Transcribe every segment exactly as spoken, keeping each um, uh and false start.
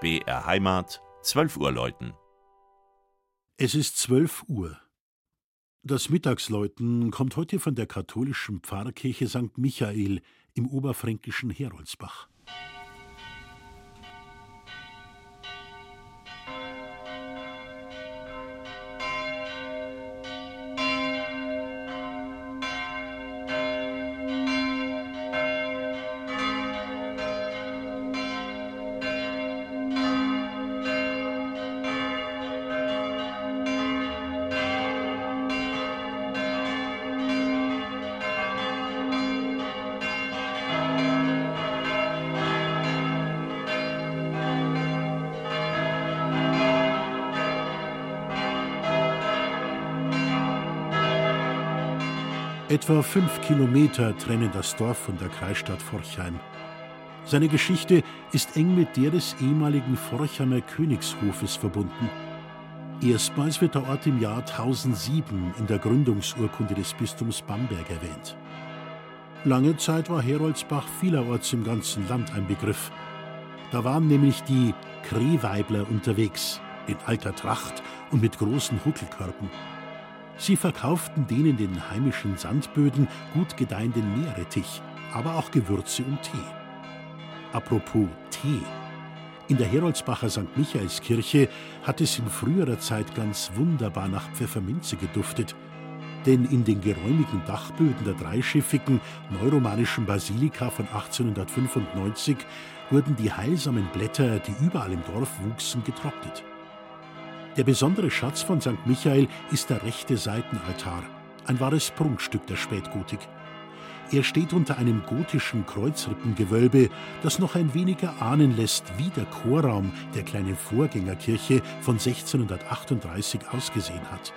B R Heimat, zwölf Uhr läuten. Es ist zwölf Uhr. Das Mittagsläuten kommt heute von der katholischen Pfarrkirche Sankt Michael im oberfränkischen Heroldsbach. Etwa fünf Kilometer trennen das Dorf von der Kreisstadt Forchheim. Seine Geschichte ist eng mit der des ehemaligen Forchheimer Königshofes verbunden. Erstmals wird der Ort im Jahr tausendsieben in der Gründungsurkunde des Bistums Bamberg erwähnt. Lange Zeit war Heroldsbach vielerorts im ganzen Land ein Begriff. Da waren nämlich die Krehweibler unterwegs, in alter Tracht und mit großen Huckelkörben. Sie verkauften den in den heimischen Sandböden gut gedeihenden Meerrettich, aber auch Gewürze und Tee. Apropos Tee. In der Heroldsbacher Sankt Michaelskirche hat es in früherer Zeit ganz wunderbar nach Pfefferminze geduftet. Denn in den geräumigen Dachböden der dreischiffigen neuromanischen Basilika von achtzehnhundertfünfundneunzig wurden die heilsamen Blätter, die überall im Dorf wuchsen, getrocknet. Der besondere Schatz von Sankt Michael ist der rechte Seitenaltar, ein wahres Prunkstück der Spätgotik. Er steht unter einem gotischen Kreuzrippengewölbe, das noch ein wenig erahnen lässt, wie der Chorraum der kleinen Vorgängerkirche von sechzehnhundertachtunddreißig ausgesehen hat.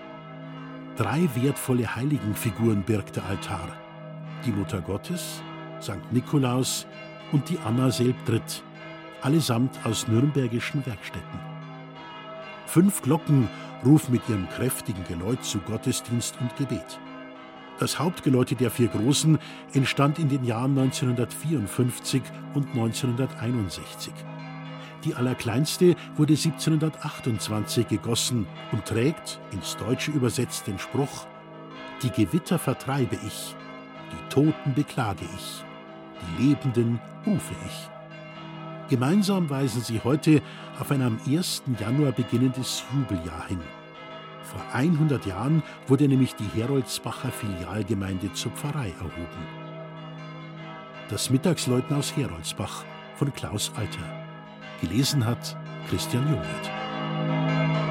Drei wertvolle Heiligenfiguren birgt der Altar: die Mutter Gottes, Sankt Nikolaus und die Anna Selbdritt, allesamt aus nürnbergischen Werkstätten. Fünf Glocken rufen mit ihrem kräftigen Geläut zu Gottesdienst und Gebet. Das Hauptgeläute der vier Großen entstand in den Jahren neunzehnhundertvierundfünfzig und neunzehnhunderteinundsechzig. Die allerkleinste wurde siebzehnhundertachtundzwanzig gegossen und trägt, ins Deutsche übersetzt, den Spruch: Die Gewitter vertreibe ich, die Toten beklage ich, die Lebenden rufe ich. Gemeinsam weisen sie heute auf ein am ersten Januar beginnendes Jubeljahr hin. Vor hundert Jahren wurde nämlich die Heroldsbacher Filialgemeinde zur Pfarrei erhoben. Das Mittagsläuten aus Heroldsbach von Klaus Alter. Gelesen hat Christian Jungwirth.